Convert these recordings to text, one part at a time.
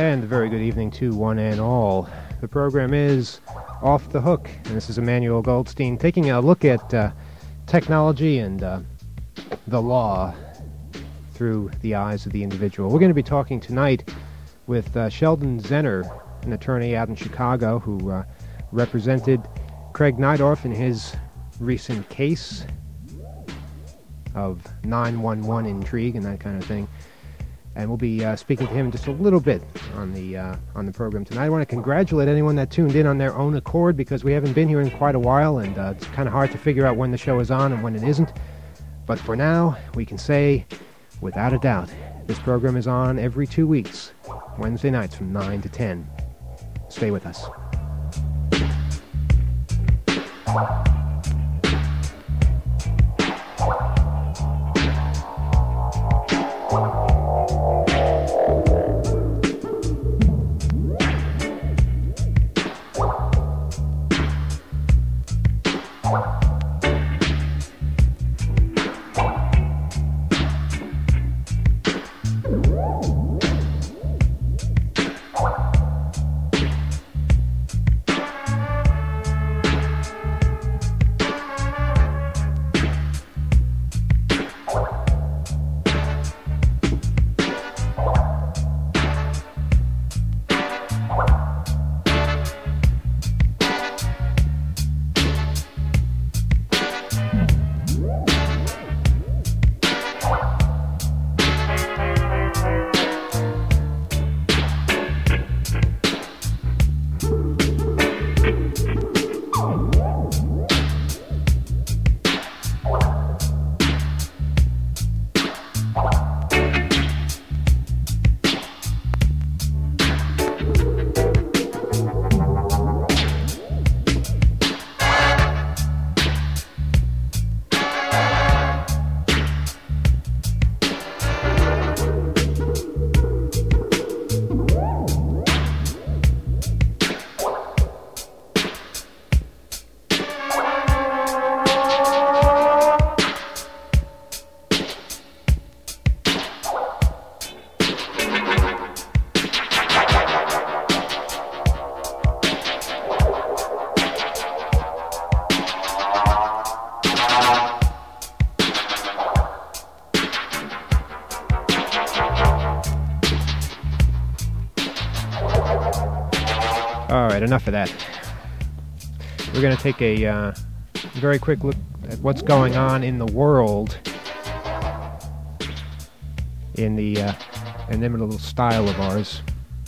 And a very good evening to one and all. The program is Off the Hook, and this is Emmanuel Goldstein taking a look at technology and the law through the eyes of the individual. We're going to be talking tonight with Sheldon Zenner, an attorney out in Chicago who represented Craig Nidorf in his recent case of 911 intrigue and that kind of thing. And we'll be speaking to him just a little bit on the program tonight. I want to congratulate anyone that tuned in on their own accord, because we haven't been here in quite a while, and it's kind of hard to figure out when the show is on and when it isn't. But for now, we can say, without a doubt, this program is on every 2 weeks, Wednesday nights from 9 to 10. Stay with us. Enough of that. We're going to take a very quick look at what's going on in the world in the inimitable style of ours.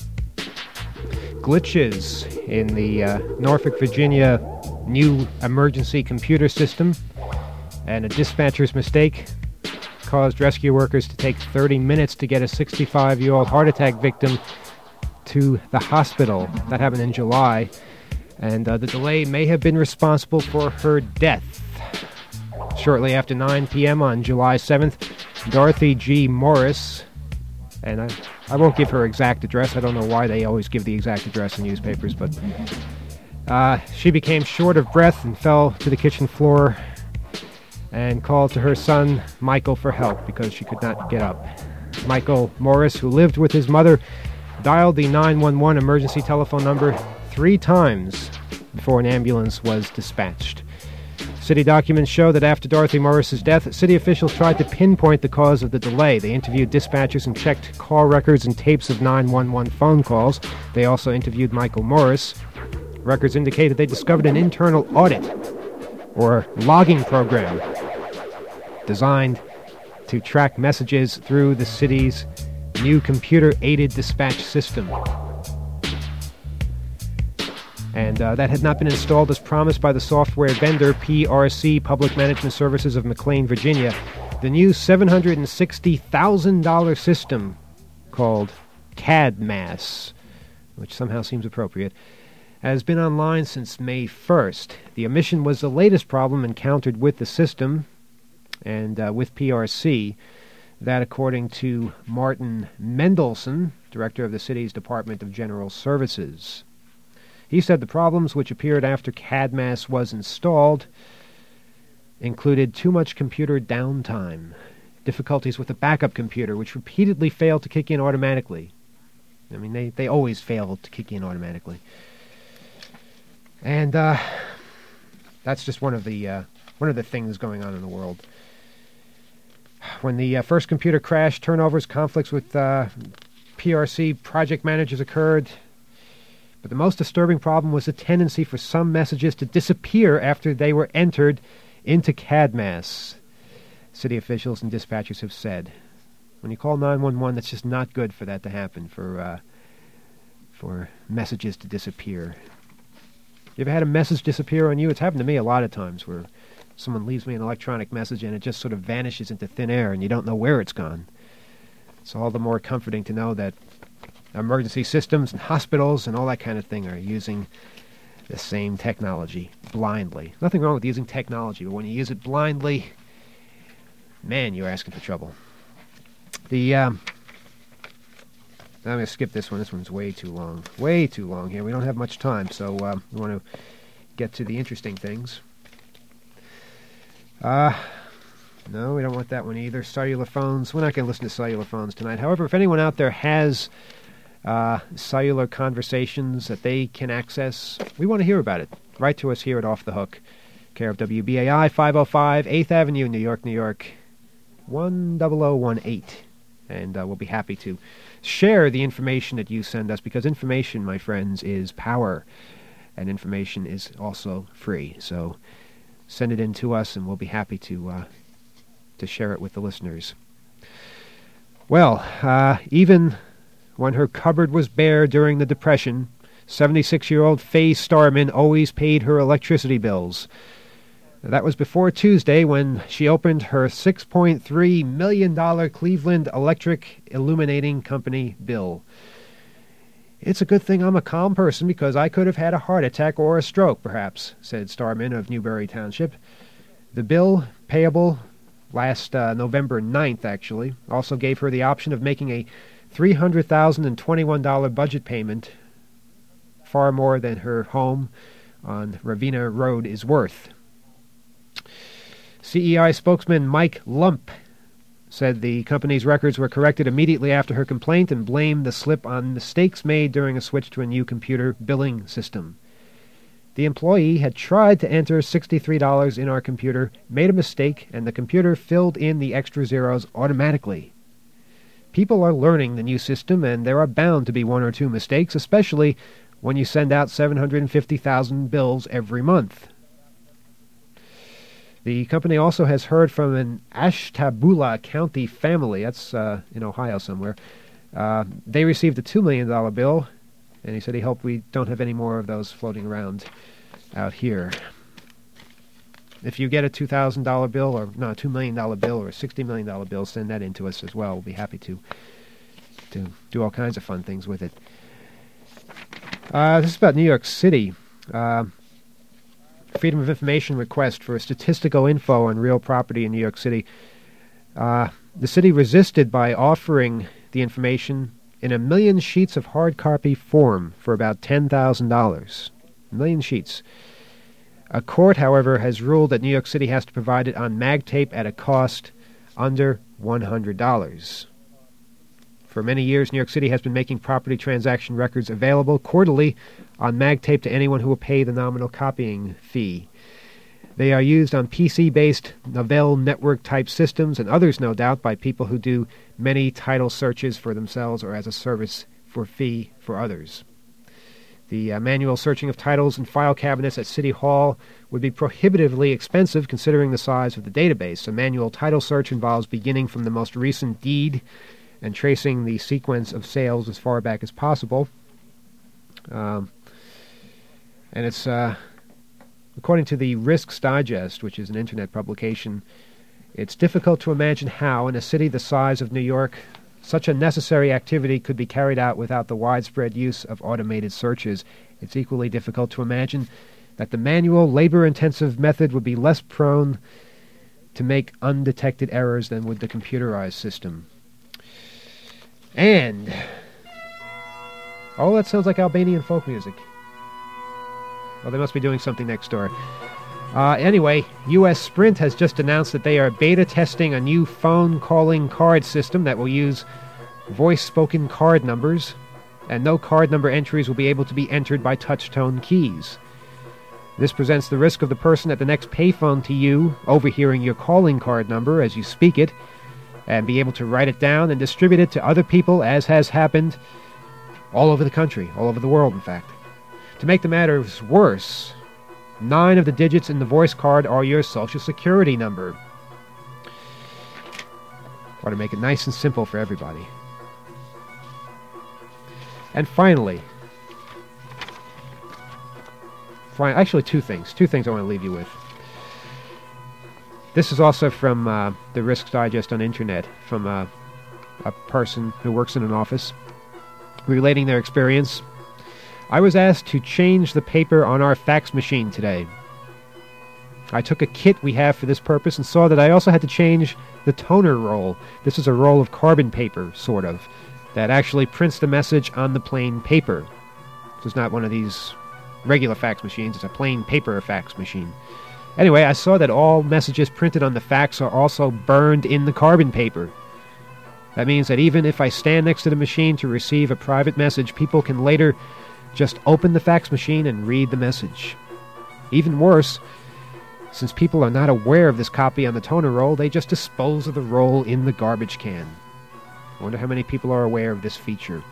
Glitches in the Norfolk, Virginia new emergency computer system and a dispatcher's mistake caused rescue workers to take 30 minutes to get a 65-year-old heart attack victim to the hospital. That happened in July, and the delay may have been responsible for her death. Shortly after 9 p.m. on July 7th, Dorothy G. Morris, and I won't give her exact address. I don't know why they always give the exact address in newspapers, but she became short of breath and fell to the kitchen floor and called to her son, Michael, for help because she could not get up. Michael Morris, who lived with his mother, dialed the 911 emergency telephone number 3 times before an ambulance was dispatched. City documents show that after Dorothy Morris's death, city officials tried to pinpoint the cause of the delay. They interviewed dispatchers and checked call records and tapes of 911 phone calls. They also interviewed Michael Morris. Records indicated they discovered an internal audit or logging program designed to track messages through the city's new computer-aided dispatch system. And that had not been installed as promised by the software vendor PRC, Public Management Services of McLean, Virginia. The new $760,000 system called CADMAS, which somehow seems appropriate, has been online since May 1st. The omission was the latest problem encountered with the system and with PRC. That, according to Martin Mendelson, director of the city's Department of General Services. He said the problems, which appeared after CADMAS was installed, included too much computer downtime, difficulties with the backup computer, which repeatedly failed to kick in automatically, I mean, they always fail to kick in automatically. And that's just one of the things going on in the world. When the first computer crashed, turnovers, conflicts with PRC project managers occurred. But the most disturbing problem was the tendency for some messages to disappear after they were entered into CADMAS, city officials and dispatchers have said. When you call 911, that's just not good for that to happen, for messages to disappear. You ever had a message disappear on you? It's happened to me a lot of times, where someone leaves me an electronic message and it just sort of vanishes into thin air and you don't know where it's gone. It's all the more comforting to know that emergency systems and hospitals and all that kind of thing are using the same technology blindly. Nothing wrong with using technology, but when you use it blindly, man, you're asking for trouble. I'm going to skip this one. This one's way too long. Way too long here. We don't have much time, so we want to get to the interesting things. No, we don't want that one either. Cellular phones. We're not going to listen to cellular phones tonight. However, if anyone out there has cellular conversations that they can access, we want to hear about it. Write to us here at Off the Hook, care of WBAI, 505 8th Avenue, New York, New York, 10018. And we'll be happy to share the information that you send us, because information, my friends, is power, and information is also free. So send it in to us, and we'll be happy to share it with the listeners. Well, even when her cupboard was bare during the Depression, 76-year-old Faye Starman always paid her electricity bills. That was before Tuesday, when she opened her $6.3 million Cleveland Electric Illuminating Company bill. It's a good thing I'm a calm person, because I could have had a heart attack or a stroke, perhaps, said Starman of Newberry Township. The bill, payable last November 9th, actually, also gave her the option of making a $300,021 budget payment, far more than her home on Ravenna Road is worth. CEI spokesman Mike Lump said the company's records were corrected immediately after her complaint and blamed the slip on mistakes made during a switch to a new computer billing system. The employee had tried to enter $63 in our computer, made a mistake, and the computer filled in the extra zeros automatically. People are learning the new system, and there are bound to be one or two mistakes, especially when you send out 750,000 bills every month. The company also has heard from an Ashtabula County family, that's in Ohio somewhere. They received a $2 million bill, and he said he hoped we don't have any more of those floating around out here. If you get a $2,000 bill, or no, a $2 million bill, or a $60 million bill, send that in to us as well. We'll be happy to do all kinds of fun things with it. This is about New York City. Freedom of Information request for statistical info on real property in New York City. The city resisted by offering the information in 1 million sheets of hard copy form for about $10,000. 1 million sheets. A court, however, has ruled that New York City has to provide it on mag tape at a cost under $100. For many years, New York City has been making property transaction records available quarterly on mag tape to anyone who will pay the nominal copying fee. They are used on PC-based Novell network-type systems, and others, no doubt, by people who do many title searches for themselves or as a service for fee for others. The manual searching of titles and file cabinets at City Hall would be prohibitively expensive considering the size of the database. A manual title search involves beginning from the most recent deed and tracing the sequence of sales as far back as possible. And it's, according to the Risks Digest, which is an internet publication, it's difficult to imagine how, in a city the size of New York, such a necessary activity could be carried out without the widespread use of automated searches. It's equally difficult to imagine that the manual, labor-intensive method would be less prone to make undetected errors than would the computerized system. And oh, that sounds like Albanian folk music. Well, they must be doing something next door. Anyway, U.S. Sprint has just announced that they are beta testing a new phone calling card system that will use voice-spoken card numbers. and no card number entries will be able to be entered by touch-tone keys. This presents the risk of the person at the next payphone to you overhearing your calling card number as you speak it, and be able to write it down and distribute it to other people, as has happened all over the country, all over the world, in fact. To make the matters worse, 9 of the digits in the voice card are your Social Security number. I want to make it nice and simple for everybody. And finally, actually two things I want to leave you with. This is also from the Risks Digest on Internet, from a person who works in an office, relating their experience. I was asked to change the paper on our fax machine today. I took a kit we have for this purpose and saw that I also had to change the toner roll. This is a roll of carbon paper, sort of, that actually prints the message on the plain paper. So it's not one of these regular fax machines, it's a plain paper fax machine. Anyway, I saw that all messages printed on the fax are also burned in the carbon paper. That means that even if I stand next to the machine to receive a private message, people can later just open the fax machine and read the message. Even worse, since people are not aware of this copy on the toner roll, they just dispose of the roll in the garbage can. I wonder how many people are aware of this feature.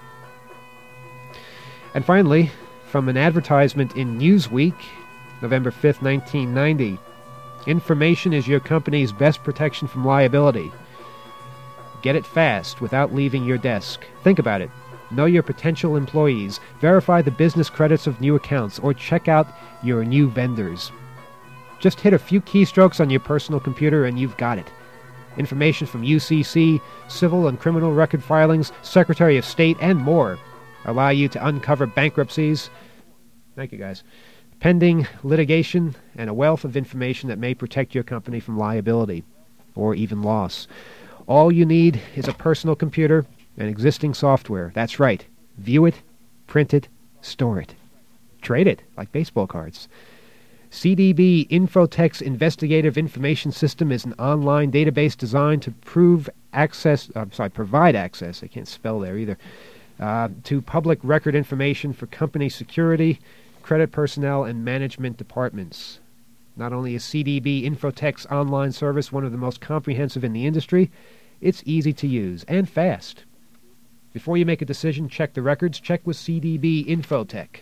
And finally, from an advertisement in Newsweek, November 5th, 1990, information is your company's best protection from liability. Get it fast without leaving your desk. Think about it. Know your potential employees, verify the business credits of new accounts, or check out your new vendors. Just hit a few keystrokes on your personal computer and you've got it. Information from UCC, civil and criminal record filings, Secretary of State, and more allow you to uncover bankruptcies, thank you guys, pending litigation, and a wealth of information that may protect your company from liability or even loss. All you need is a personal computer and existing software. That's right. View it, print it, store it. Trade it, like baseball cards. CDB Infotech's Investigative Information System is an online database designed to provide access, I can't spell there either, to public record information for company security, credit personnel, and management departments. Not only is CDB Infotech's online service one of the most comprehensive in the industry, it's easy to use and fast. Before you make a decision, check the records. Check with CDB Infotech.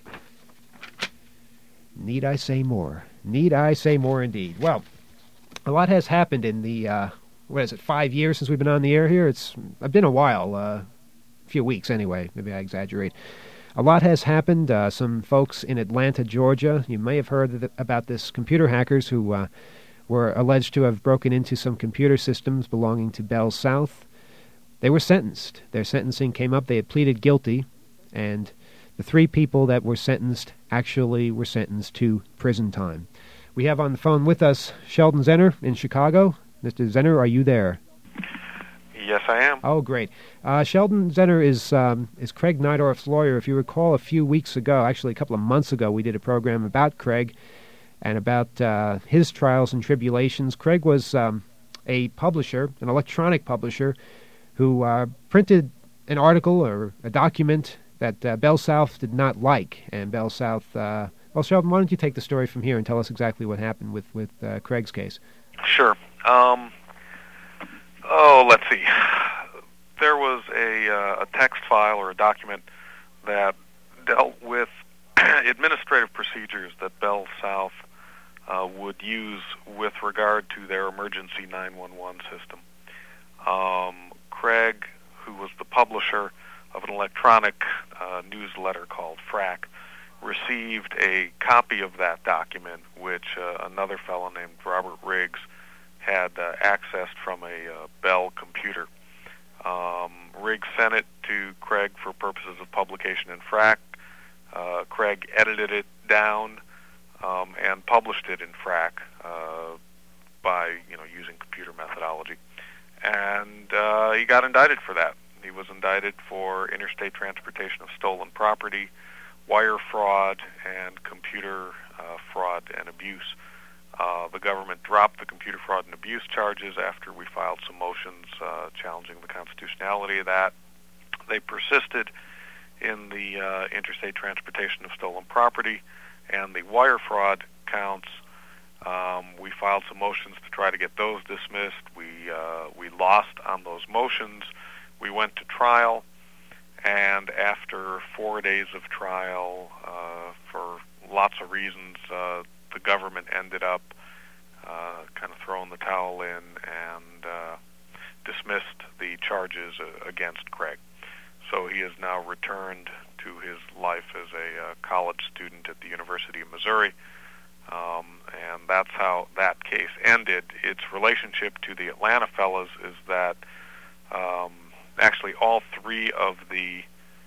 Need I say more? Need I say more indeed? Well, a lot has happened in the, 5 years since we've been on the air here? It's been a while, a few weeks anyway. Maybe I exaggerate. A lot has happened. Some folks in Atlanta, Georgia, you may have heard about this computer hackers who were alleged to have broken into some computer systems belonging to Bell South. They were sentenced. Their sentencing came up. They had pleaded guilty, and the 3 people that were sentenced actually were sentenced to prison time. We have on the phone with us Sheldon Zenner in Chicago. Mr. Zenner, are you there? Yes, I am. Oh, great. Sheldon Zenner is Craig Nydorf's lawyer. If you recall, a few weeks ago, actually a couple of months ago, we did a program about Craig and about his trials and tribulations. Craig was a publisher, an electronic publisher, who printed an article or a document that Bell South did not like. And Bell South, well, Sheldon, why don't you take the story from here and tell us exactly what happened with Craig's case? Sure. Let's see. There was a text file or a document that dealt with administrative procedures that Bell South would use with regard to their emergency 911 system. Craig, who was the publisher of an electronic newsletter called FRAC, received a copy of that document, which another fellow named Robert Riggs had accessed from a Bell computer. Riggs sent it to Craig for purposes of publication in FRAC. Craig edited it down and published it in FRAC by using computer methodology. And he got indicted for that. He was indicted for interstate transportation of stolen property, wire fraud, and computer fraud and abuse. The government dropped the computer fraud and abuse charges after we filed some motions challenging the constitutionality of that. They persisted in the interstate transportation of stolen property and the wire fraud counts. We filed some motions to try to get those dismissed. We lost on those motions. We went to trial, and after 4 days of trial, for lots of reasons, the government ended up kind of throwing the towel in and dismissed the charges against Craig. So he has now returned to his life as a college student at the University of Missouri, and that's how that case ended. Its relationship to the Atlanta fellas is that actually all three of the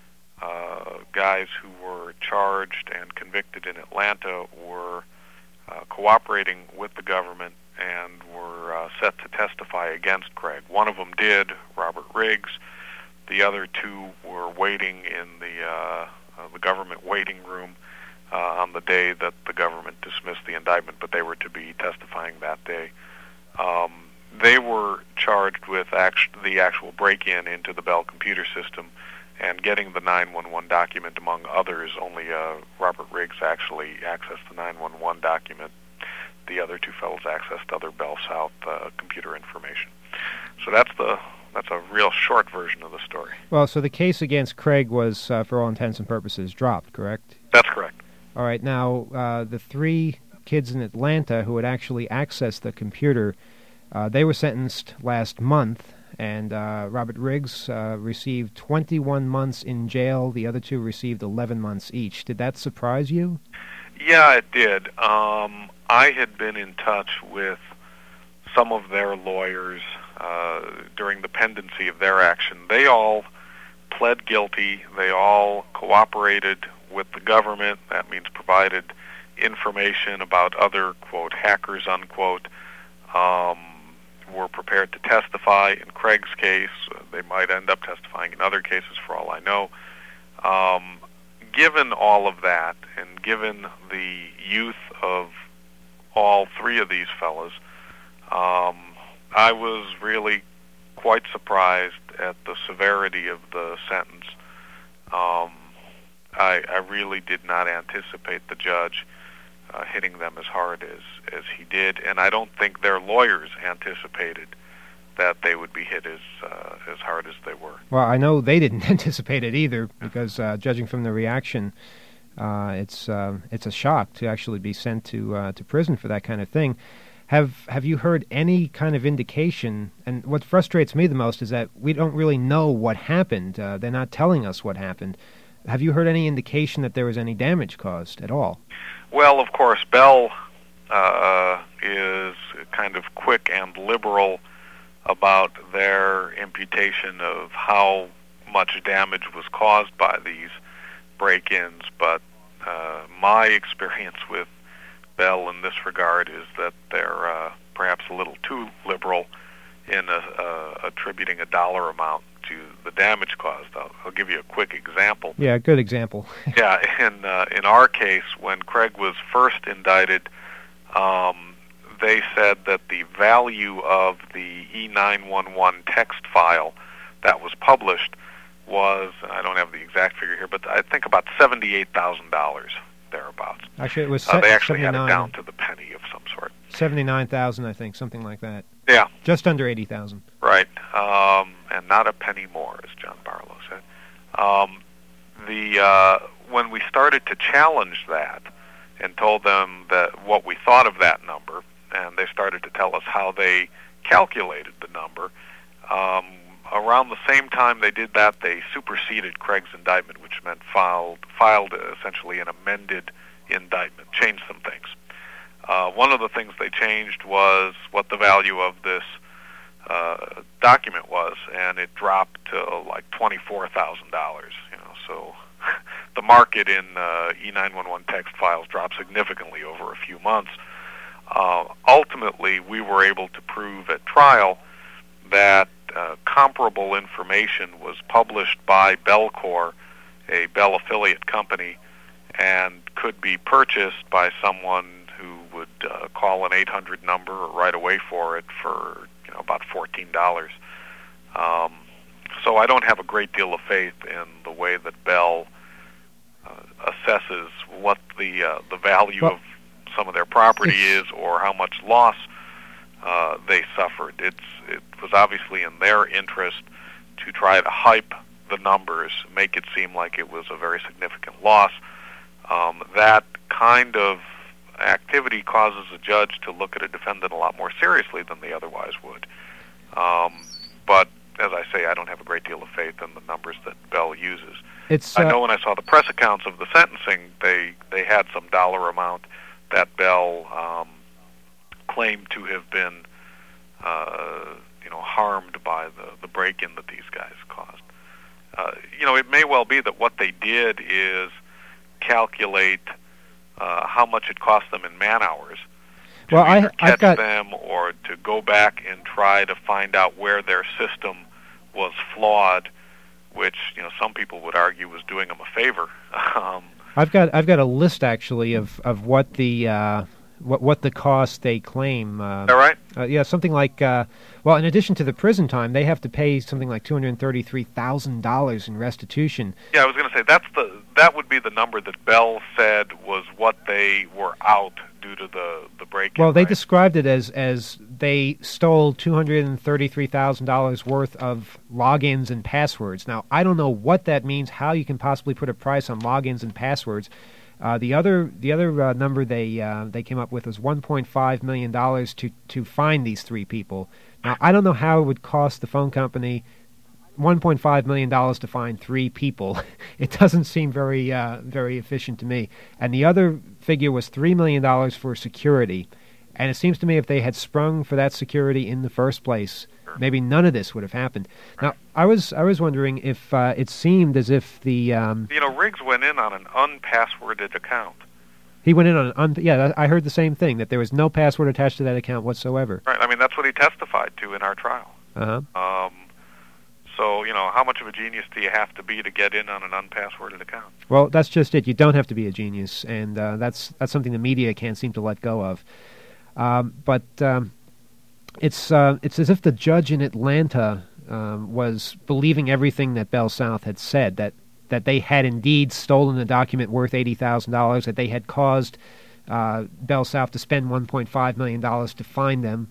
guys who were charged and convicted in Atlanta were cooperating with the government and were set to testify against Craig. One of them did, Robert Riggs. The other two were waiting in the government waiting room on the day that the government dismissed the indictment, but they were to be testifying that day. They were charged with the actual break-in into the Bell computer system and getting the 911 document, among others. Only Robert Riggs actually accessed the 911 document. The other two fellows accessed other Bell South computer information. So that's a real short version of the story. Well, so the case against Craig was, for all intents and purposes, dropped, correct? That's correct. All right. Now, the three kids in Atlanta who had actually accessed the computer, they were sentenced last month, and Robert Riggs received 21 months in jail. The other two received 11 months each. Did that surprise you? Yeah, it did. I had been in touch with some of their lawyers during the pendency of their action. They all pled guilty. They all cooperated with the government. That means provided information about other, quote, hackers, unquote, were prepared to testify. In Craig's case, they might end up testifying in other cases for all I know. Given all of that, and given the youth of all three of these fellas, I was really quite surprised at the severity of the sentence. I really did not anticipate the judge hitting them as hard as he did, and I don't think their lawyers anticipated that they would be hit as hard as they were. Well, I know they didn't anticipate it either, because judging from the reaction, it's a shock to actually be sent to prison for that kind of thing. Have you heard any kind of indication? And what frustrates me the most is that we don't really know what happened. They're not telling us what happened. Have you heard any indication that there was any damage caused at all? Well, of course, Bell is kind of quick and liberal about their imputation of how much damage was caused by these break-ins, but my experience with Bell in this regard is that they're perhaps a little too liberal in attributing a dollar amount to the damage caused. I'll give you a quick example. Yeah, good example. Yeah, in our case, when Craig was first indicted, they said that the value of the E911 text file that was published was, I don't have the exact figure here, but I think about $78,000 thereabouts. Actually, it was they actually had it down to the penny of some sort. 79,000, I think, something like that. Yeah. Just under 80,000. Right, and not a penny more, as John Barlow said. When we started to challenge that and told them that what we thought of that number, and they started to tell us how they calculated the number, around the same time they did that, they superseded Craig's indictment, which meant filed essentially an amended indictment, changed some things. One of the things they changed was what the value of this document was, and it dropped to like $24,000. So the market in E911 text files dropped significantly over a few months. Ultimately, we were able to prove at trial that comparable information was published by Bellcore, a Bell affiliate company, and could be purchased by someone who would call an 800 number or write away for it for about $14. So So I don't have a great deal of faith in the way that Bell assesses what the value of some of their property is, or how much loss they suffered. It was obviously in their interest to try to hype the numbers, make it seem like it was a very significant loss. That kind of activity causes a judge to look at a defendant a lot more seriously than they otherwise would. But as I say, I don't have a great deal of faith in the numbers that Bell uses. I know when I saw the press accounts of the sentencing, they had some dollar amount that Bell claimed to have been harmed by the break-in that these guys caused. It may well be that what they did is calculate how much it cost them in man-hours to either catch them or to go back and try to find out where their system was flawed, which some people would argue was doing them a favor. I've got a list actually of what the what the cost they claim. All right. Yeah, something like in addition to the prison time, they have to pay something like $233,000 in restitution. Yeah, I was going to say that would be the number that Bell said was what they were out due to the break-in. Well, they described it as they stole $233,000 worth of logins and passwords. Now, I don't know what that means, how you can possibly put a price on logins and passwords. The other number they came up with was $1.5 million to find these three people. Now, I don't know how it would cost the phone company $1.5 million to find three people. It doesn't seem very efficient to me. And the other figure was $3 million for security. And it seems to me if they had sprung for that security in the first place, maybe none of this would have happened. Now, I was wondering if it seemed as if the Riggs went in on an unpassworded account. He went in on I heard the same thing, that there was no password attached to that account whatsoever. Right. I mean, that's what he testified to in our trial. Uh-huh. So, how much of a genius do you have to be to get in on an unpassworded account? Well, that's just it. You don't have to be a genius, and that's something the media can't seem to let go of. But it's as if the judge in Atlanta was believing everything that Bell South had said, that they had indeed stolen a document worth $80,000, that they had caused Bell South to spend $1.5 million to find them.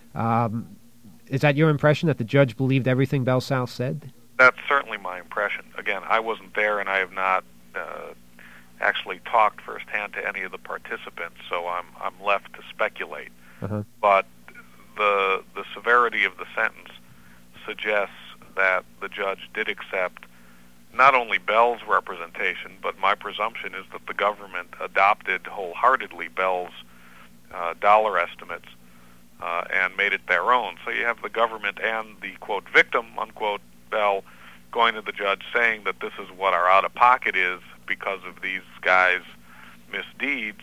Is that your impression, that the judge believed everything Bell South said? That's certainly my impression. Again, I wasn't there, and I have not actually talked firsthand to any of the participants, so I'm left to speculate. Uh-huh. But the severity of the sentence suggests that the judge did accept not only Bell's representation, but my presumption is that the government adopted wholeheartedly Bell's dollar estimates and made it their own. So you have the government and the, quote, victim, unquote, Bell, going to the judge saying that this is what our out-of-pocket is because of these guys' misdeeds,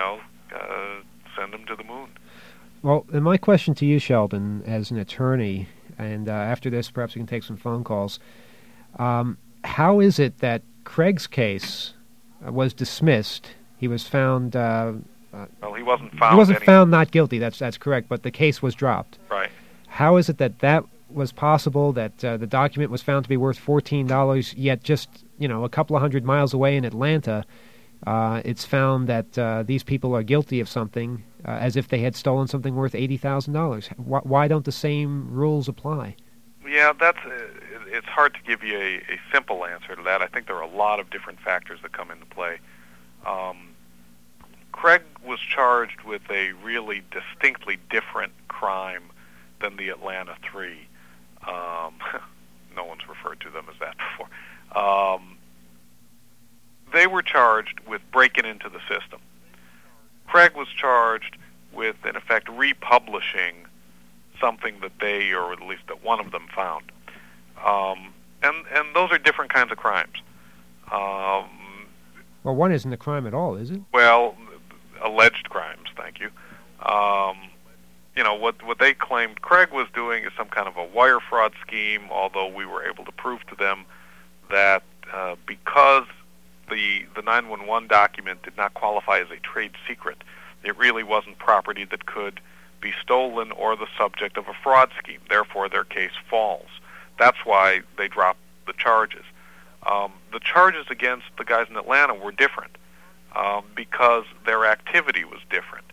send them to the moon. Well, and my question to you, Sheldon, as an attorney, and after this perhaps we can take some phone calls, how is it that Craig's case was dismissed? He was found... he wasn't found. He wasn't found not guilty. That's correct. But the case was dropped. Right. How is it that was possible? That the document was found to be worth $14, yet just a couple of 100 miles away in Atlanta, it's found that these people are guilty of something, as if they had stolen something worth $80,000. Why don't the same rules apply? Yeah, it's hard to give you a simple answer to that. I think there are a lot of different factors that come into play. Craig was charged with a really distinctly different crime than the Atlanta Three. No one's referred to them as that before. They were charged with breaking into the system. Craig was charged with, in effect, republishing something that they, or at least that one of them, found. And those are different kinds of crimes. Well, one isn't a crime at all, is it? Well, alleged crimes, thank you. What they claimed Craig was doing is some kind of a wire fraud scheme, although we were able to prove to them that because the 911 document did not qualify as a trade secret, it really wasn't property that could be stolen or the subject of a fraud scheme. Therefore, their case falls. that's why they dropped the charges. The charges against the guys in Atlanta were different because their activity was different.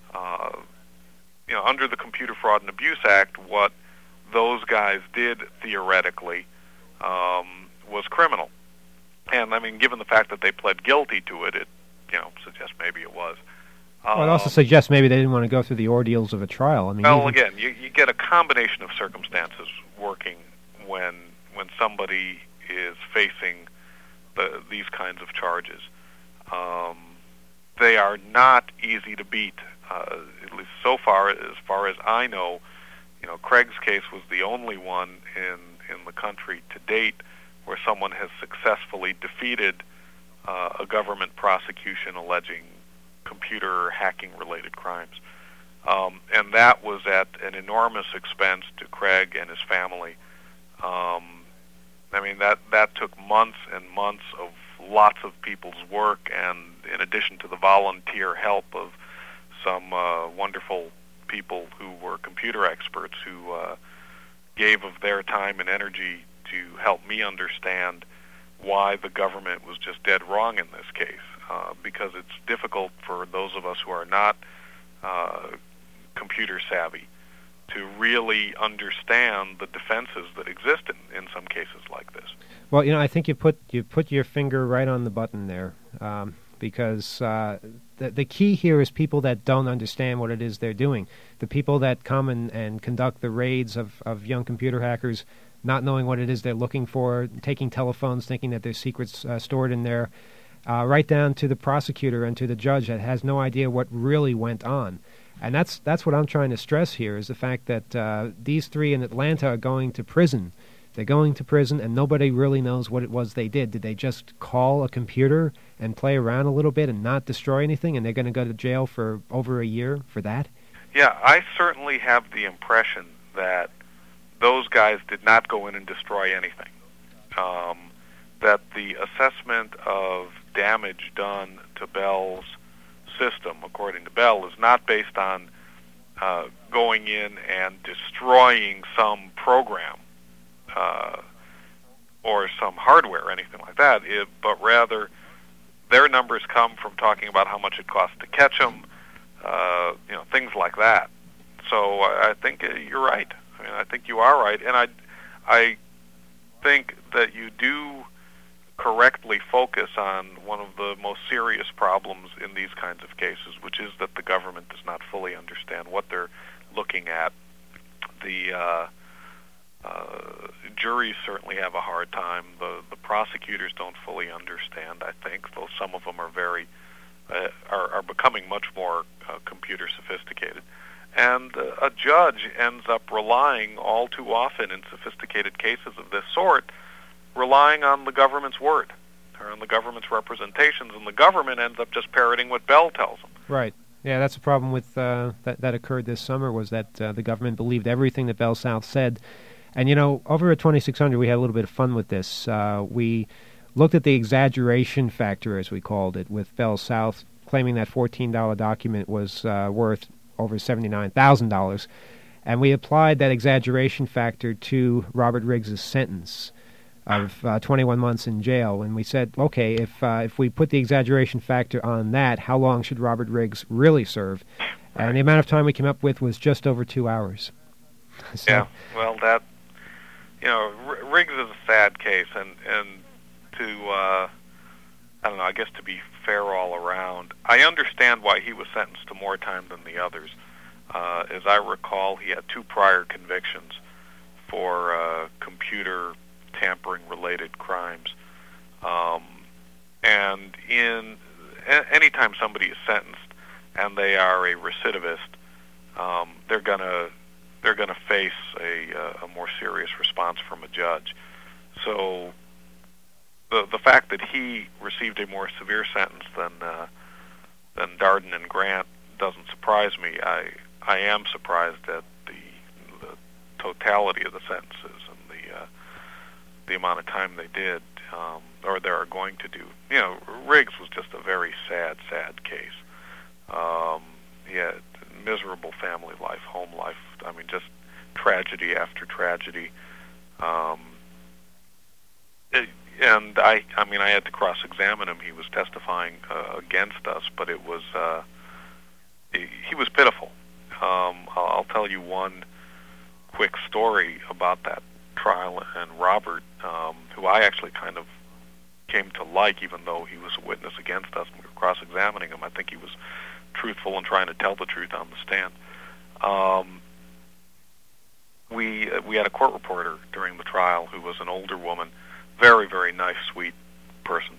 Under the Computer Fraud and Abuse Act, what those guys did theoretically was criminal. And I mean, given the fact that they pled guilty to it, it suggests maybe it was. Well, it also suggests maybe they didn't want to go through the ordeals of a trial. I mean, well, again, you get a combination of circumstances working when somebody is facing these kinds of charges. They are not easy to beat. At least so far as I know, Craig's case was the only one in the country to date where someone has successfully defeated a government prosecution alleging computer hacking-related crimes. And that was at an enormous expense to Craig and his family. I mean, that took months and months of lots of people's work, and in addition to the volunteer help of some wonderful people who were computer experts who gave of their time and energy to help me understand why the government was just dead wrong in this case, because it's difficult for those of us who are not computer savvy to really understand the defenses that exist in some cases like this. Well, I think you put your finger right on the button there, because the key here is people that don't understand what it is they're doing. The people that come and conduct the raids of young computer hackers, not knowing what it is they're looking for, taking telephones, thinking that there's secrets stored in there, right down to the prosecutor and to the judge that has no idea what really went on. And that's what I'm trying to stress here, is the fact that these three in Atlanta are going to prison. They're going to prison, and nobody really knows what it was they did. Did they just call a computer and play around a little bit and not destroy anything, and they're going to go to jail for over a year for that? Yeah, I certainly have the impression that those guys did not go in and destroy anything. That the assessment of damage done to Bell's system, according to Bell, is not based on going in and destroying some program or some hardware or anything like that, but rather their numbers come from talking about how much it costs to catch them, things like that. So I think you're right. I mean, I think you are right, and I think that you do correctly focus on one of the most serious problems in these kinds of cases, which is that the government does not fully understand what they're looking at. The juries certainly have a hard time. The prosecutors don't fully understand, I think, though some of them are are becoming much more computer sophisticated. And a judge ends up relying all too often in sophisticated cases of this sort, relying on the government's word or on the government's representations, and the government ends up just parroting what Bell tells them. Right. Yeah, that's a problem with that occurred this summer, was that the government believed everything that Bell South said. And, over at 2600, we had a little bit of fun with this. We looked at the exaggeration factor, as we called it, with Bell South claiming that $14 document was worth over $79,000. And we applied that exaggeration factor to Robert Riggs' sentence of 21 months in jail. And we said, okay, if we put the exaggeration factor on that, how long should Robert Riggs really serve? And the amount of time we came up with was just over 2 hours. So, yeah, well, that, Riggs is a sad case, and to, I don't know, I guess to be fair all around, I understand why he was sentenced to more time than the others. As I recall, he had 2 prior convictions for computer tampering-related crimes. And anytime somebody is sentenced and they are a recidivist, they're gonna face a more serious response from a judge. So the fact that he received a more severe sentence than Darden and Grant doesn't surprise me. I am surprised at the totality of the sentences and the amount of time they did, or they are going to do. Riggs was just a very sad case. He had miserable family life, home life. I mean, just tragedy after tragedy. Um, and I mean, I had to cross-examine him. He was testifying against us, but it was he was pitiful. I'll tell you one quick story about that trial, and Robert, who I actually kind of came to like, even though he was a witness against us and we were cross-examining him. I think he was truthful and trying to tell the truth on the stand. We had a court reporter during the trial who was an older woman, very, very nice, sweet person.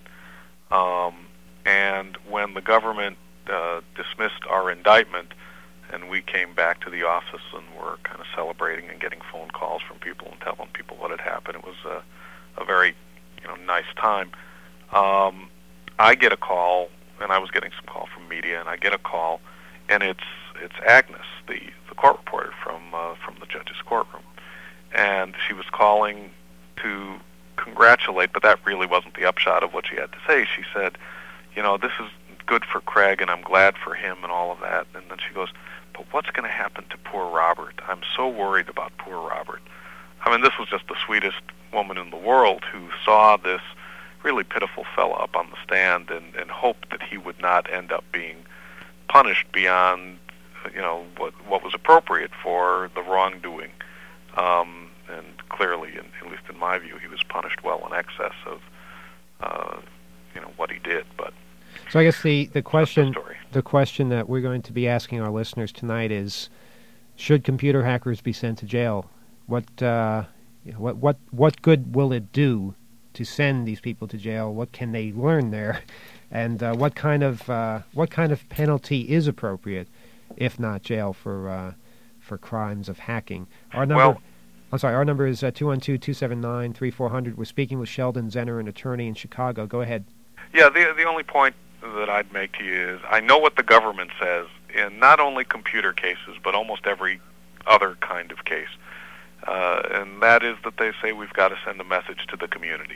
And when the government dismissed our indictment, and we came back to the office and were kind of celebrating and getting phone calls from people and telling people what had happened, it was a very nice time. I get a call, and I was getting some call from media, and I get a call, and it's Agnes, the court reporter from the judge's courtroom, and she was calling to congratulate, but that really wasn't the upshot of what she had to say. She said, this is good for Craig, and I'm glad for him and all of that. And then she goes, but what's going to happen to poor Robert? I'm so worried about poor Robert. I mean, this was just the sweetest woman in the world who saw this really pitiful fellow up on the stand and hoped that he would not end up being punished beyond, what was appropriate for the wrongdoing. And clearly, at least in my view, he was punished well in excess of, what he did. But so I guess the question that we're going to be asking our listeners tonight is: should computer hackers be sent to jail? What good will it do to send these people to jail? What can they learn there? And what kind of penalty is appropriate, if not jail, for crimes of hacking? Our number is 212-279-3400. We're speaking with Sheldon Zenner, an attorney in Chicago. Go ahead. Yeah, the only point that I'd make to you is I know what the government says in not only computer cases, but almost every other kind of case. And that is that they say we've got to send a message to the community.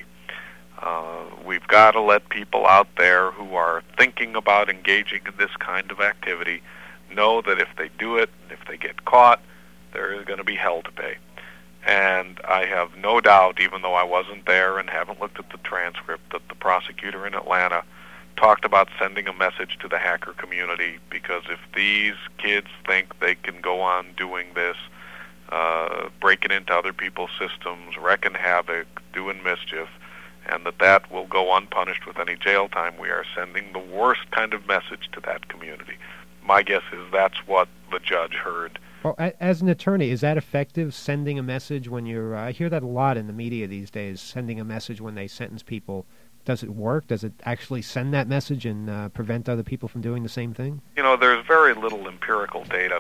We've got to let people out there who are thinking about engaging in this kind of activity know that if they do it, if they get caught, there is going to be hell to pay. And I have no doubt, even though I wasn't there and haven't looked at the transcript, that the prosecutor in Atlanta talked about sending a message to the hacker community, because if these kids think they can go on doing this, breaking into other people's systems, wrecking havoc, doing mischief, and that will go unpunished with any jail time, we are sending the worst kind of message to that community. My guess is that's what the judge heard. Well, as an attorney, is that effective, sending a message when you're... I hear that a lot in the media these days, sending a message when they sentence people. Does it work? Does it actually send that message and prevent other people from doing the same thing? There's very little empirical data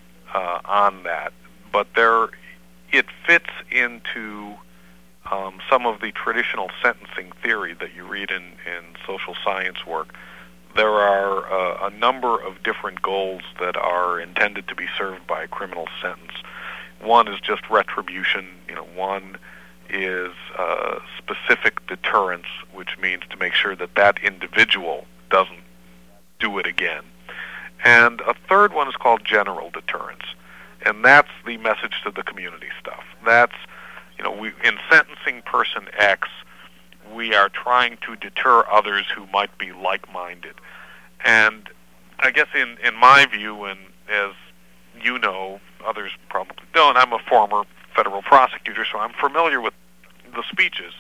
on that, but it fits into some of the traditional sentencing theory that you read in social science work. There are a number of different goals that are intended to be served by a criminal sentence. One is just retribution. One is specific deterrence, which means to make sure that individual doesn't do it again. And a third one is called general deterrence, and that's the message to the community stuff. That's, in sentencing person X, we are trying to deter others who might be like-minded. And I guess in my view, and as you know, others probably don't, I'm a former federal prosecutor, so I'm familiar with the speeches.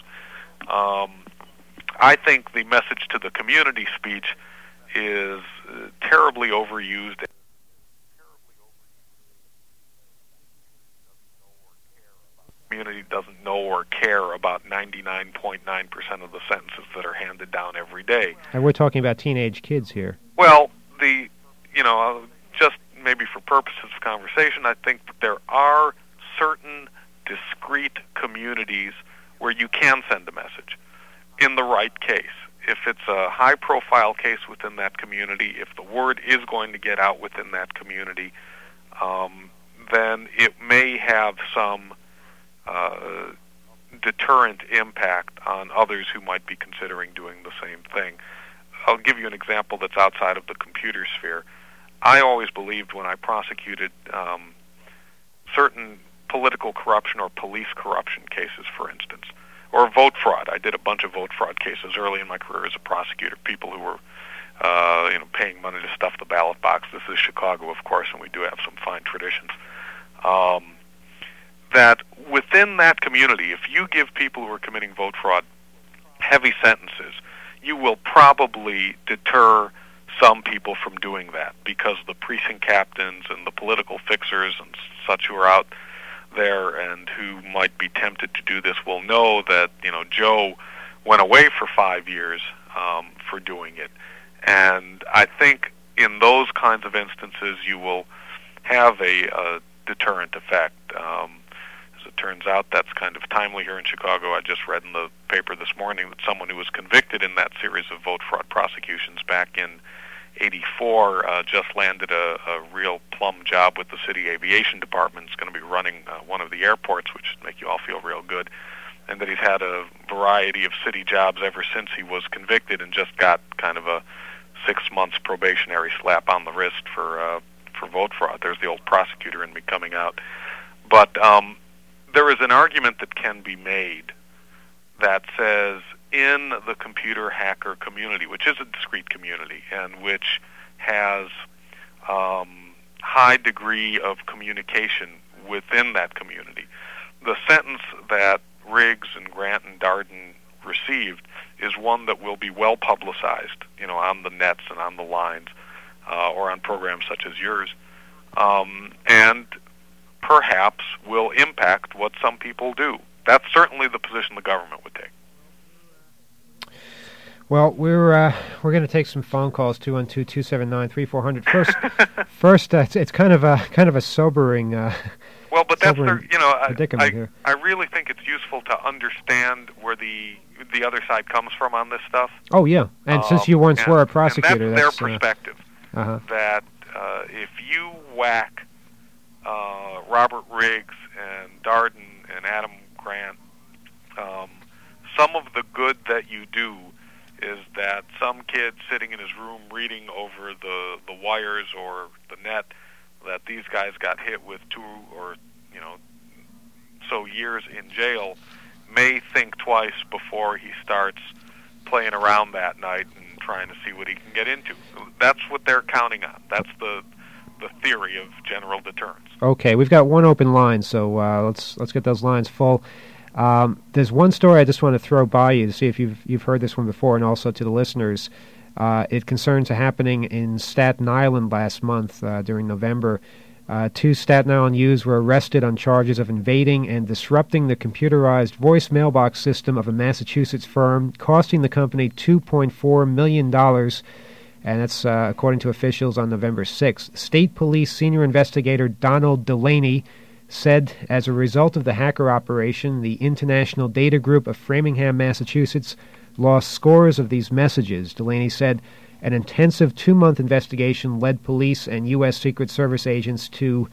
I think the message to the community speech is terribly overused. Community doesn't know or care about 99.9% of the sentences that are handed down every day. And we're talking about teenage kids here. Well, just maybe for purposes of conversation, I think that there are certain discrete communities where you can send a message in the right case. If it's a high-profile case within that community, if the word is going to get out within that community, then it may have some deterrent impact on others who might be considering doing the same thing. I'll give you an example that's outside of the computer sphere. I always believed when I prosecuted certain political corruption or police corruption cases, for instance, or vote fraud. I did a bunch of vote fraud cases early in my career as a prosecutor, people who were paying money to stuff the ballot box. This is Chicago, of course, and we do have some fine traditions. That within that community, if you give people who are committing vote fraud heavy sentences, you will probably deter some people from doing that, because the precinct captains and the political fixers and such who are out there and who might be tempted to do this will know that, Joe went away for 5 years for doing it. And I think in those kinds of instances you will have a deterrent effect. As it turns out, that's kind of timely here in Chicago. I just read in the paper this morning that someone who was convicted in that series of vote fraud prosecutions back in '84 just landed a real plum job with the city aviation department. Is going to be running one of the airports, which would make you all feel real good. And that he's had a variety of city jobs ever since he was convicted, and just got kind of a 6 months probationary slap on the wrist for vote fraud. There's the old prosecutor in me coming out. But there is an argument that can be made that says in the computer hacker community, which is a discrete community and which has high degree of communication within that community, the sentence that Riggs and Grant and Darden received is one that will be well publicized, on the nets and on the lines, or on programs such as yours, and perhaps will impact what some people do. That's certainly the position the government would take. Well, we're going to take some phone calls, 212-279-3400. First, it's kind of a sobering. Well, but that's predicament here. I really think it's useful to understand where the other side comes from on this stuff. Oh yeah, and since you once were a prosecutor, and that's their perspective. That if you whack Robert Riggs and Darden and Adam Grant, some of the good that you do is that some kid sitting in his room reading over the wires or the net that these guys got hit with 2 or so years in jail may think twice before he starts playing around that night and trying to see what he can get into. That's what they're counting on. That's the theory of general deterrence. Okay, we've got one open line, so let's get those lines full. There's one story I just want to throw by you to see if you've heard this one before, and also to the listeners. It concerns a happening in Staten Island last month during November. 2 Staten Island youths were arrested on charges of invading and disrupting the computerized voice mailbox system of a Massachusetts firm, costing the company $2.4 million, and that's according to officials on November 6th. State Police Senior Investigator Donald Delaney said as a result of the hacker operation, the International Data Group of Framingham, Massachusetts, lost scores of these messages. Delaney said an intensive 2-month investigation led police and U.S. Secret Service agents to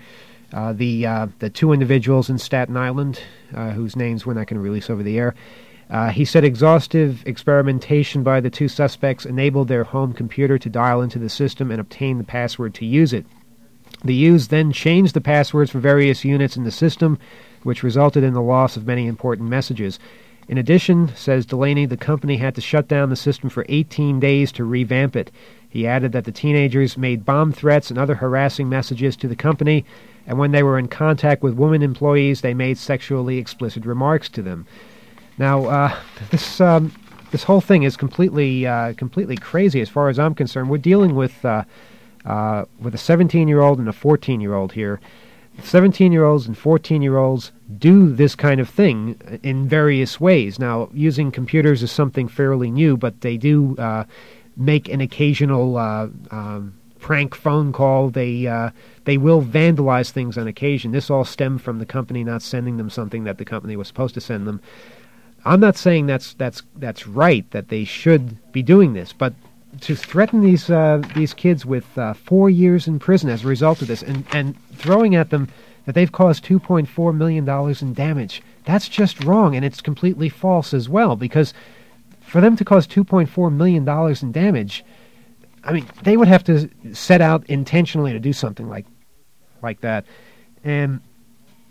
the 2 individuals in Staten Island, whose names we're not going to release over the air. He said exhaustive experimentation by the 2 suspects enabled their home computer to dial into the system and obtain the password to use it. The youths then changed the passwords for various units in the system, which resulted in the loss of many important messages. In addition, says Delaney, the company had to shut down the system for 18 days to revamp it. He added that the teenagers made bomb threats and other harassing messages to the company, and when they were in contact with women employees, they made sexually explicit remarks to them. Now, this whole thing is completely crazy as far as I'm concerned. We're dealing with a 17-year-old and a 14-year-old here. 17-year-olds and 14-year-olds do this kind of thing in various ways. Now, using computers is something fairly new, but they do make an occasional prank phone call. They will vandalize things on occasion. This all stemmed from the company not sending them something that the company was supposed to send them. I'm not saying that's right, that they should be doing this, but to threaten these kids with 4 years in prison as a result of this, and throwing at them that they've caused $2.4 million in damage, that's just wrong, and it's completely false as well, because for them to cause $2.4 million in damage, I mean, they would have to set out intentionally to do something like that. And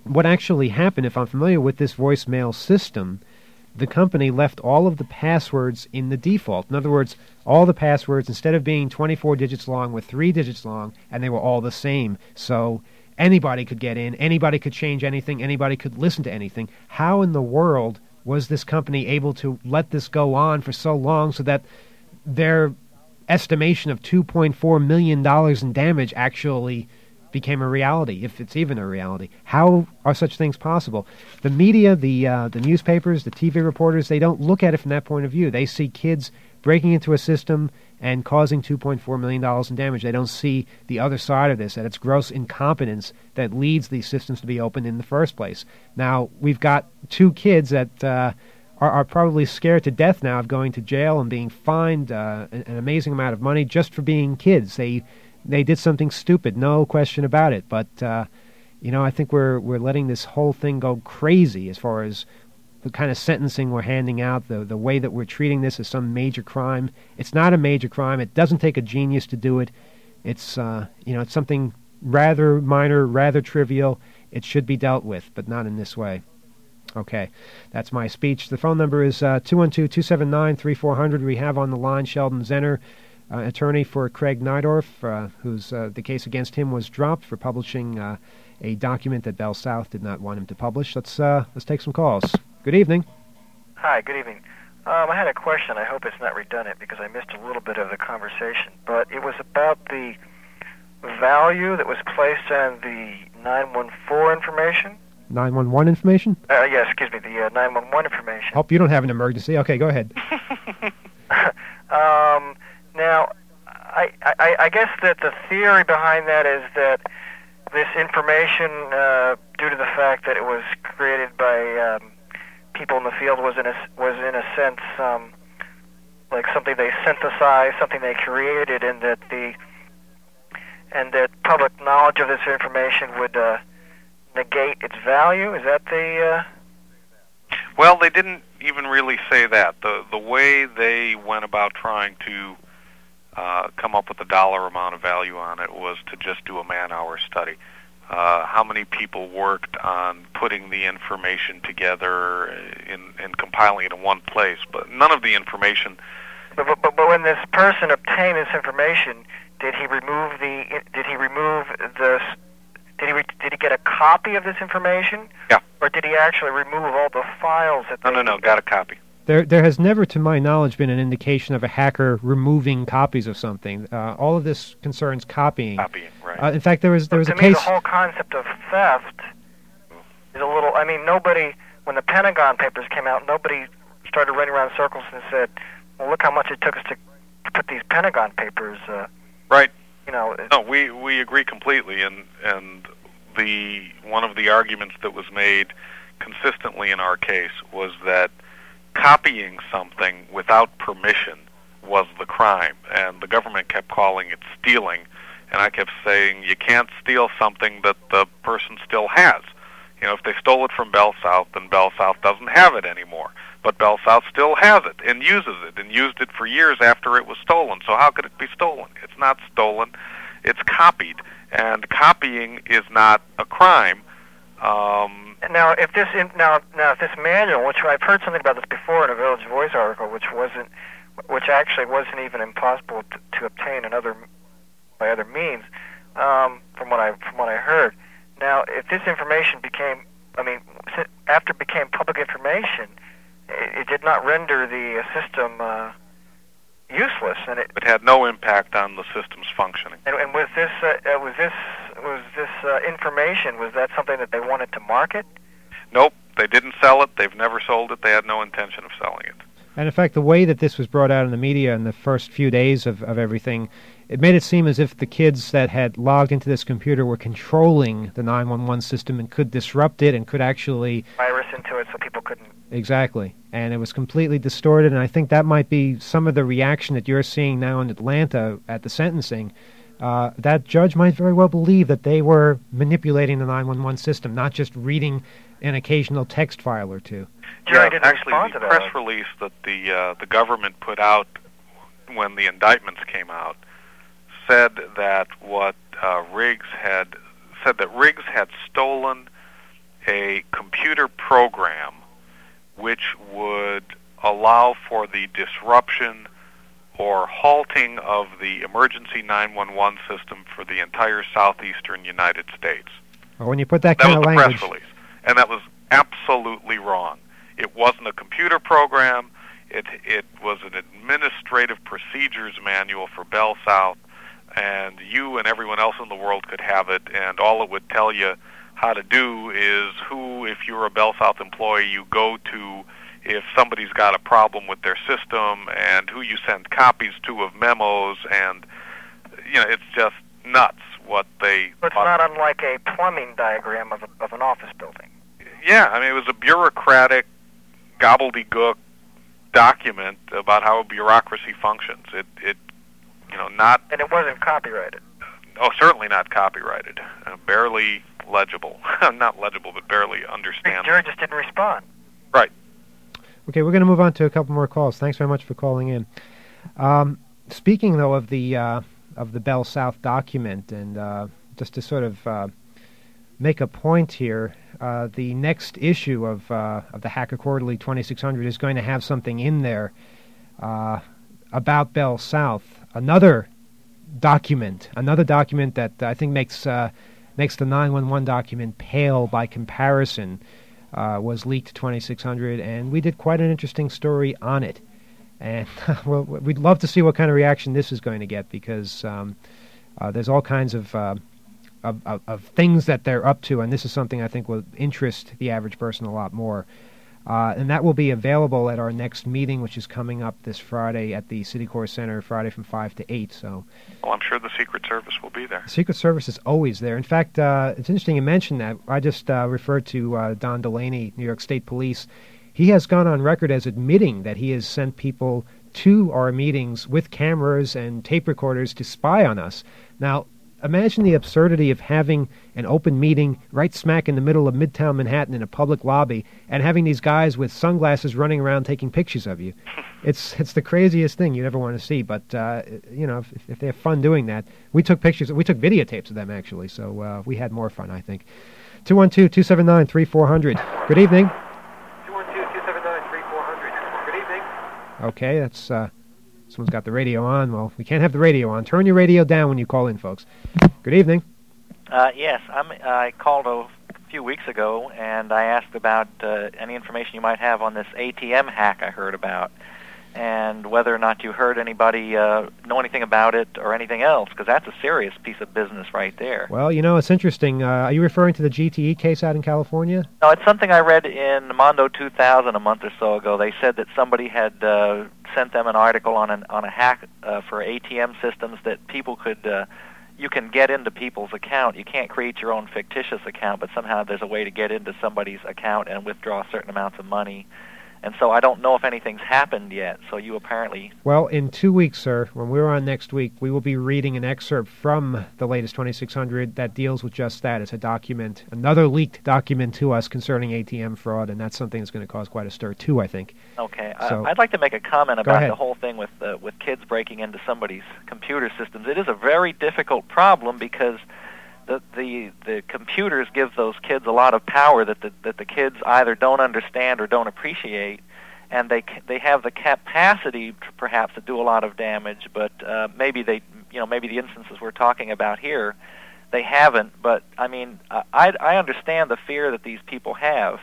what actually happened, if I'm familiar with this voicemail system, the company left all of the passwords in the default. In other words, all the passwords, instead of being 24 digits long, were 3 digits long, and they were all the same. So anybody could get in, anybody could change anything, anybody could listen to anything. How in the world was this company able to let this go on for so long so that their estimation of $2.4 million in damage actually became a reality, if it's even a reality? How are such things possible? The media, the newspapers, the TV reporters, they don't look at it from that point of view. They see kids breaking into a system and causing $2.4 million in damage. They don't see the other side of this, that it's gross incompetence that leads these systems to be opened in the first place. Now, we've got 2 kids that are probably scared to death now of going to jail and being fined an amazing amount of money just for being kids. They did something stupid, no question about it. But I think we're letting this whole thing go crazy as far as the kind of sentencing we're handing out, the way that we're treating this as some major crime. It's not a major crime. It doesn't take a genius to do it. It's it's something rather minor, rather trivial. It should be dealt with, but not in this way. Okay, that's my speech. The phone number is 212-279-3400. We have on the line Sheldon Zenner, attorney for Craig Nydorf, whose the case against him was dropped for publishing a document that Bell South did not want him to publish. Let's take some calls. Good evening. Hi, good evening. I had a question. I hope it's not redundant because I missed a little bit of the conversation, but it was about the value that was placed on the 914 information. 911 information? Yes, excuse me, the 911 information. Hope you don't have an emergency. Okay, go ahead. Now, I guess that the theory behind that is that this information, due to the fact that it was created by people in the field, was in a sense like something they synthesized, something they created, and that public knowledge of this information would negate its value. Is that the? Well, they didn't even really say that. The way they went about trying to come up with a dollar amount of value on it was to just do a man-hour study. How many people worked on putting the information together and compiling it in one place, but none of the information. But when this person obtained this information, did he get a copy of this information? Yeah. Or did he actually remove all the files that? No, got a copy. There has never, to my knowledge, been an indication of a hacker removing copies of something. All of this concerns copying. Copying, right. In fact, there was a case. To me, the whole concept of theft is a little. I mean, nobody, when the Pentagon Papers came out, nobody started running around in circles and said, "Well, look how much it took us to put these Pentagon Papers." Right. No, we agree completely, and one of the arguments that was made consistently in our case was that copying something without permission was the crime, and the government kept calling it stealing, and I kept saying you can't steal something that the person still has. If they stole it from Bell South, then Bell South doesn't have it anymore, but Bell South still has it and uses it and used it for years after it was stolen, so how could it be stolen? It's not stolen, it's copied, and copying is not a crime. Now, if this manual, which I've heard something about this before in a Village Voice article, which actually wasn't even impossible to obtain by other means, from what I heard. Now, if this information after it became public information, it did not render the system useless, and it had no impact on the system's functioning. And was this information, was that something that they wanted to market? Nope, they didn't sell it. They've never sold it. They had no intention of selling it. And in fact, the way that this was brought out in the media in the first few days of everything, it made it seem as if the kids that had logged into this computer were controlling the 911 system and could disrupt it and could actually virus into it so people couldn't. Exactly. And it was completely distorted, and I think that might be some of the reaction that you're seeing now in Atlanta at the sentencing. That judge might very well believe that they were manipulating the 911 system, not just reading an occasional text file or two. Jerry didn't actually, respond the to press that. release that the government put out when the indictments came out said that Riggs had stolen a computer program which would allow for the disruption or halting of the emergency 911 system for the entire southeastern United States. Well, when you put that kind of language... That was the press release, and that was absolutely wrong. It wasn't a computer program. It was an administrative procedures manual for Bell South, and you and everyone else in the world could have it, and all it would tell you how to do is who, if you're a Bell South employee, you go to if somebody's got a problem with their system, and who you send copies to of memos, and, you know, it's just nuts what they... It's not unlike a plumbing diagram of an office building. Yeah, I mean, it was a bureaucratic gobbledygook document about how a bureaucracy functions. It you know, not... And it wasn't copyrighted. Oh, certainly not copyrighted. Barely legible. Not legible, but barely understandable. The jury just didn't respond. Right. Okay, we're going to move on to a couple more calls. Thanks very much for calling in. Speaking, though, of the Bell South document, and just to sort of make a point here, the next issue of the Hacker Quarterly 2600 is going to have something in there about Bell South. Another document that I think makes the 911 document pale by comparison. Was leaked to 2600, and we did quite an interesting story on it. And well, we'd love to see what kind of reaction this is going to get, because there's all kinds of things that they're up to, and this is something I think will interest the average person a lot more. And that will be available at our next meeting, which is coming up this Friday at the Citicorps Center, Friday from 5 to 8. So, well, I'm sure the Secret Service will be there. The Secret Service is always there. In fact, it's interesting you mentioned that. I just referred to Don Delaney, New York State Police. He has gone on record as admitting that he has sent people to our meetings with cameras and tape recorders to spy on us. Now, imagine the absurdity of having an open meeting right smack in the middle of Midtown Manhattan in a public lobby, and having these guys with sunglasses running around taking pictures of you. It's the craziest thing you'd ever want to see. But you know, if they have fun doing that, we took pictures. We took videotapes of them actually. So we had more fun, I think. 212-279-3400. Good evening. 212-279-3400. Good evening. Okay, that's. Someone's got the radio on. Well, we can't have the radio on. Turn your radio down when you call in, folks. Good evening. Yes, I called a few weeks ago, and I asked about any information you might have on this ATM hack I heard about, and whether or not you heard anybody know anything about it or anything else, because that's a serious piece of business right there. Well, you know, it's interesting. Are you referring to the GTE case out in California? No, it's something I read in Mondo 2000 a month or so ago. They said that somebody had sent them an article on a hack for ATM systems that people could... you can get into people's account. You can't create your own fictitious account, but somehow there's a way to get into somebody's account and withdraw certain amounts of money. And so I don't know if anything's happened yet, so you apparently... Well, in 2 weeks, sir, when we're on next week, we will be reading an excerpt from the latest 2600 that deals with just that. It's a document, another leaked document to us concerning ATM fraud, and that's something that's going to cause quite a stir, too, I think. Okay. So, I'd like to make a comment about the whole thing with kids breaking into somebody's computer systems. It is a very difficult problem because... The computers give those kids a lot of power that the kids either don't understand or don't appreciate, and they have the capacity perhaps to do a lot of damage, but maybe the instances we're talking about here, they haven't. But I mean, I understand the fear that these people have,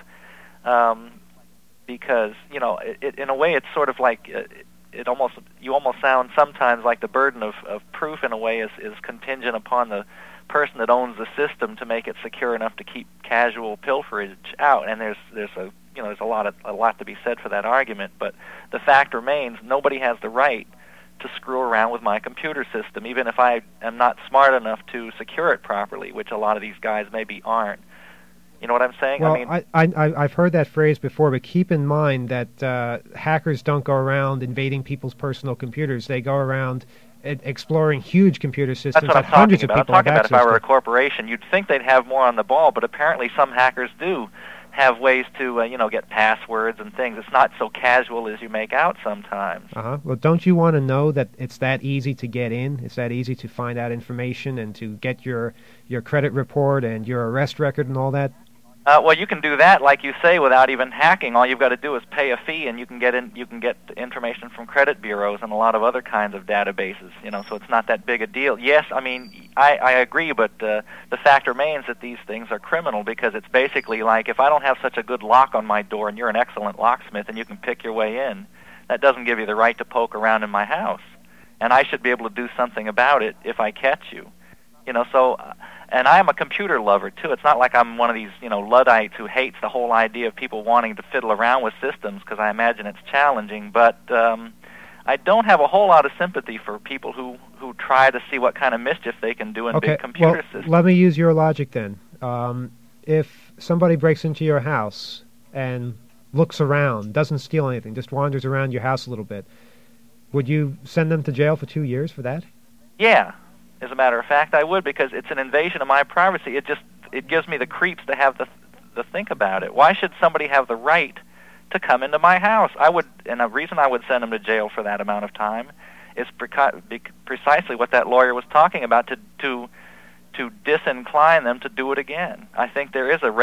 because in a way it's sort of like you almost sound sometimes like the burden of proof in a way is contingent upon the person that owns the system to make it secure enough to keep casual pilferage out, and there's a lot to be said for that argument. But the fact remains, nobody has the right to screw around with my computer system, even if I am not smart enough to secure it properly, which a lot of these guys maybe aren't. You know what I'm saying? Well, I mean, I've heard that phrase before, but keep in mind that hackers don't go around invading people's personal computers. They go around exploring huge computer systems that hundreds of people have access to. I'm talking about if I were a corporation, you'd think they'd have more on the ball, but apparently some hackers do have ways to, get passwords and things. It's not so casual as you make out sometimes. Well, don't you want to know that it's that easy to get in? It's that easy to find out information and to get your credit report and your arrest record and all that? Well, you can do that, like you say, without even hacking. All you've got to do is pay a fee, and you can get information from credit bureaus and a lot of other kinds of databases. So it's not that big a deal. Yes, I mean, I agree, but the fact remains that these things are criminal, because it's basically like, if I don't have such a good lock on my door, and you're an excellent locksmith and you can pick your way in, that doesn't give you the right to poke around in my house, and I should be able to do something about it if I catch you. And I'm a computer lover, too. It's not like I'm one of these, Luddites who hates the whole idea of people wanting to fiddle around with systems, because I imagine it's challenging. But I don't have a whole lot of sympathy for people who try to see what kind of mischief they can do in big computer systems. Let me use your logic then. If somebody breaks into your house and looks around, doesn't steal anything, just wanders around your house a little bit, would you send them to jail for 2 years for that? Yeah. As a matter of fact, I would, because it's an invasion of my privacy. It gives me the creeps to have the think about it. Why should somebody have the right to come into my house? And the reason I would send them to jail for that amount of time is precisely what that lawyer was talking about, to disincline them to do it again. I think there is a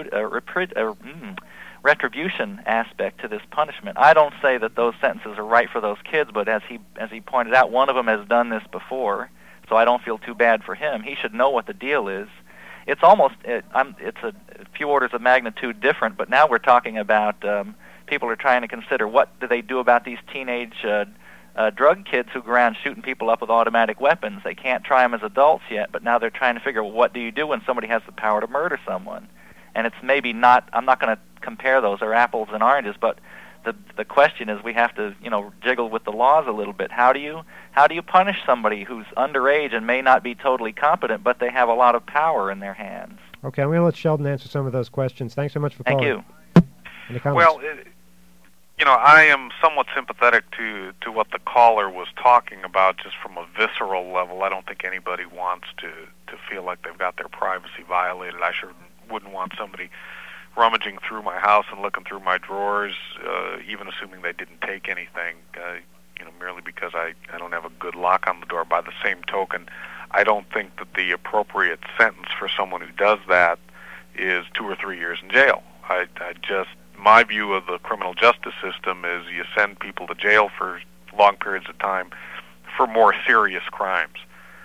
retribution aspect to this punishment. I don't say that those sentences are right for those kids, but as he pointed out, one of them has done this before. So I don't feel too bad for him. He should know what the deal is. It's it's a few orders of magnitude different, but now we're talking about people are trying to consider, what do they do about these teenage drug kids who go around shooting people up with automatic weapons. They can't try them as adults yet, but now they're trying to figure, well, what do you do when somebody has the power to murder someone? And it's maybe not, I'm not going to compare those, or apples and oranges, but the question is, we have to, jiggle with the laws a little bit. How do you punish somebody who's underage and may not be totally competent, but they have a lot of power in their hands? Okay, I'm going to let Sheldon answer some of those questions. Thanks so much for calling. Thank you. Any comments? Well, I am somewhat sympathetic to what the caller was talking about, just from a visceral level. I don't think anybody wants to feel like they've got their privacy violated. I sure wouldn't want somebody rummaging through my house and looking through my drawers, even assuming they didn't take anything, merely because I don't have a good lock on the door. By the same token, I don't think that the appropriate sentence for someone who does that is 2 or 3 years in jail. My view of the criminal justice system is you send people to jail for long periods of time for more serious crimes.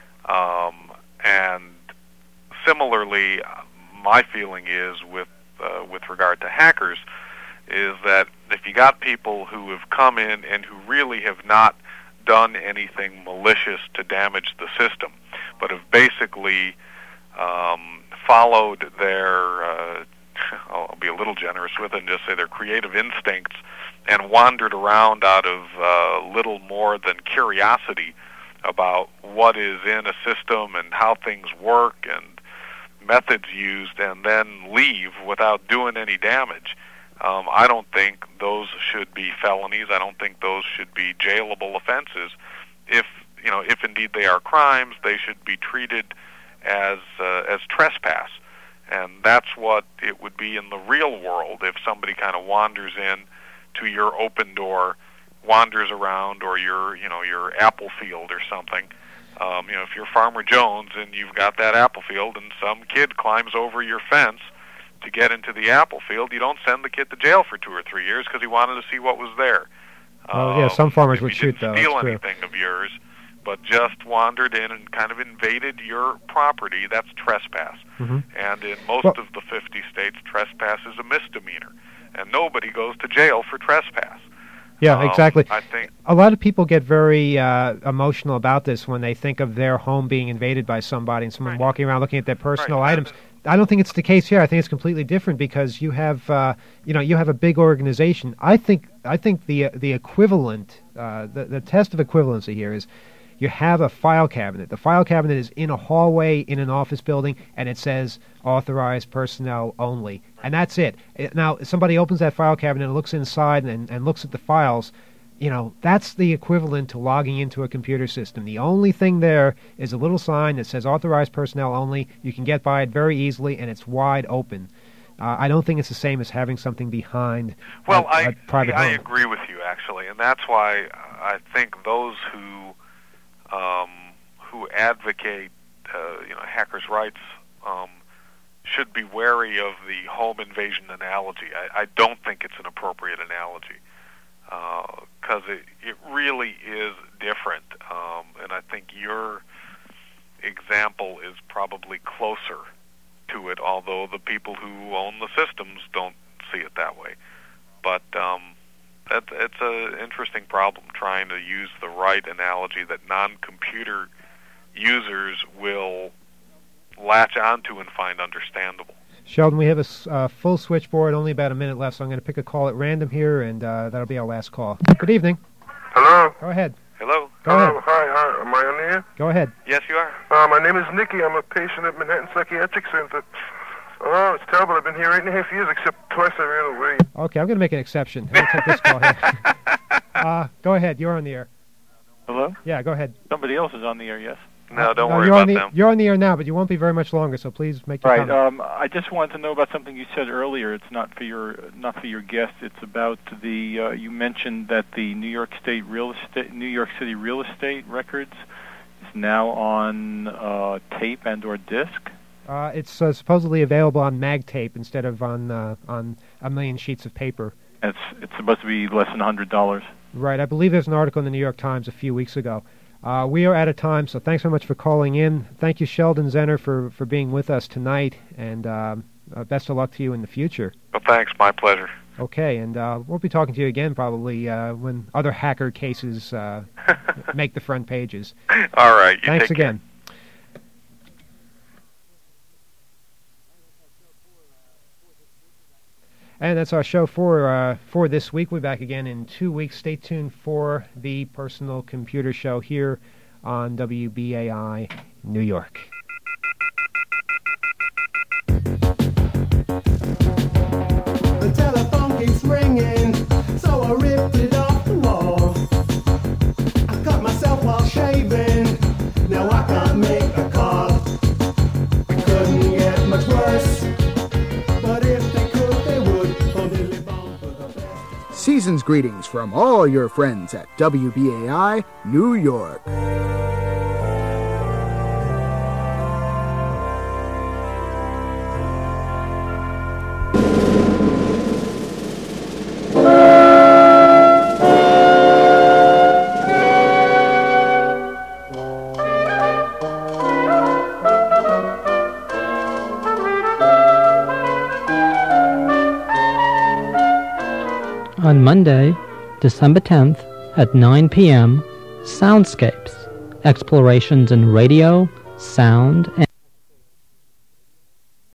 And similarly, my feeling is with regard to hackers, is that if you got people who have come in and who really have not done anything malicious to damage the system, but have basically followed their, I'll be a little generous with it and just say their creative instincts, and wandered around out of little more than curiosity about what is in a system and how things work and methods used, and then leave without doing any damage. I don't think those should be felonies. I don't think those should be jailable offenses. If indeed they are crimes, they should be treated as trespass. And that's what it would be in the real world if somebody kind of wanders in to your open door, wanders around, or your apple field or something. If you're Farmer Jones and you've got that apple field and some kid climbs over your fence to get into the apple field, you don't send the kid to jail for 2 or 3 years because he wanted to see what was there. Some farmers would shoot, though. If he didn't steal anything of yours, but just wandered in and kind of invaded your property, that's trespass. Mm-hmm. And in most of the 50 states, trespass is a misdemeanor, and nobody goes to jail for trespass. Yeah, exactly. I think a lot of people get very emotional about this when they think of their home being invaded by somebody and someone walking around looking at their personal items. I don't think it's the case here. I think it's completely different because you have, you have a big organization. I think the equivalent, the test of equivalency here is you have a file cabinet. The file cabinet is in a hallway in an office building, and it says authorized personnel only. And that's it. Now, if somebody opens that file cabinet and looks inside and looks at the files, that's the equivalent to logging into a computer system. The only thing there is a little sign that says authorized personnel only. You can get by it very easily, and it's wide open. I don't think it's the same as having something behind a private home. I agree with you, actually, and that's why I think those who advocate hackers' rights should be wary of the home invasion analogy. I don't think it's an appropriate analogy because it really is different, and I think your example is probably closer to it, although the people who own the systems don't see it that way. But it's an interesting problem, trying to use the right analogy that non-computer users will latch onto and find understandable. Sheldon, we have a full switchboard, only about a minute left, so I'm going to pick a call at random here, and that'll be our last call. Good evening. Hello? Go ahead. Hello? Go ahead. Hi. Am I on the air? Go ahead. Yes, you are. My name is Nicky. I'm a patient at Manhattan Psychiatric Center. Oh, it's terrible. I've been here 8.5 years, except twice I ran away. Okay, I'm going to make an exception. I'm going to take this call here. Go ahead. You're on the air. Hello? Yeah, go ahead. Somebody else is on the air, yes? No, don't worry about them. You're on the air now, but you won't be very much longer, so please make your comment. I just wanted to know about something you said earlier. It's not for your guest. It's about the you mentioned that the New York City real estate records is now on tape and or disc. It's supposedly available on mag tape instead of on a million sheets of paper. It's supposed to be less than $100. Right. I believe there's an article in the New York Times a few weeks ago. We are out of time, so thanks so much for calling in. Thank you, Sheldon Zenner, for being with us tonight, and best of luck to you in the future. Well, thanks. My pleasure. Okay, and we'll be talking to you again probably when other hacker cases make the front pages. All right. Thanks again. Care. And that's our show for this week. We'll be back again in 2 weeks. Stay tuned for the Personal Computer Show here on WBAI New York. The telephone keeps ringing, so I ripped it off the wall. I cut myself while shaving, now I can't make a call. It couldn't get much worse, but if they could, they would. Only live on for the best. Season's greetings from all your friends at WBAI New York. On Monday, December 10th at 9 p.m., Soundscapes, explorations in radio, sound, and